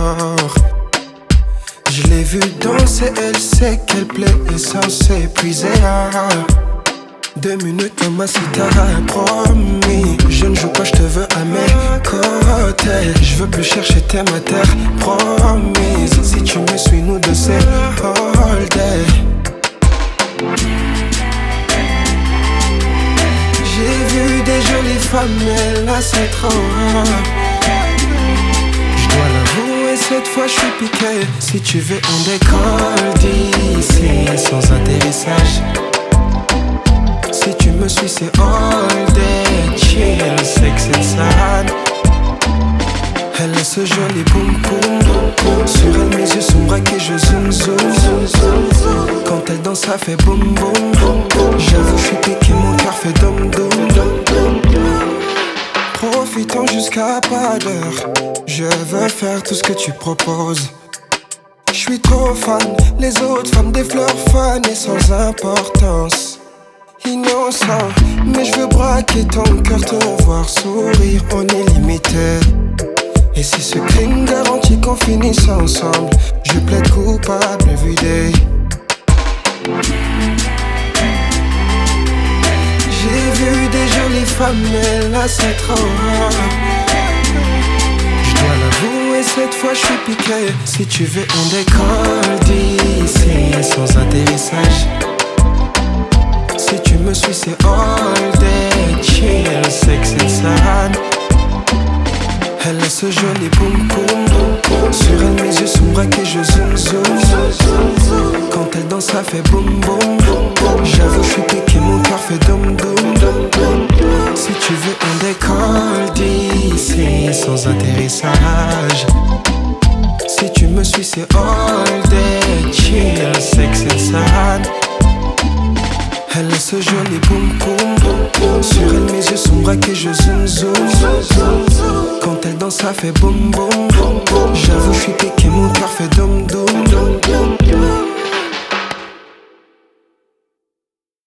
corps. Je l'ai vue danser, elle sait qu'elle plaît et sans s'épuiser. 2 minutes, mamacita, promis. Je ne joue pas, je te veux à mes côtés. Je veux plus chercher tes matières promises. Si tu me suis, nous deux c'est all day. J'ai vu des jolies femmes, mais là c'est trop. Je dois l'avouer, cette fois je suis piqué. Si tu veux on décolle d'ici sans atterrissage. Si tu me suis c'est all day chill, sex and sad. Elle a ce joli boum boum. Sur elle mes yeux sont braqués, je zoom zoom. Quand elle danse ça fait boum boum. J'avoue je suis piqué, mon cœur fait dom dom. Profitons jusqu'à pas d'heure. Je veux faire tout ce que tu proposes. Je suis trop fan, les autres femmes des fleurs fans et sans importance. Innocent, mais je veux braquer ton cœur, te voir sourire, on est limité. Et si ce crime garantit qu'on finisse ensemble, je plaide coupable everyday. J'ai vu des jolies femmes, mais là c'est trop. Je dois l'avouer, cette fois je suis piqué. Si tu veux on décolle d'ici sans atterrissage. Si tu me suis c'est all day chill, sex and sad. Elle a ce joli boum boum. Sur elle mes yeux sont braqués, je zoom zoom. Quand elle danse ça fait boum boum. J'avoue je suis piqué, mon cœur fait dom dom. Si tu veux on décolle d'ici sans atterrissage. Si tu me suis c'est all day chill, sex and sad. Elle a ce joli boum boum. Sur elle mes yeux sont braqués, je zoom zoom. Quand elle danse ça fait boum boum. J'avoue je suis piqué, mon cœur fait dom dom.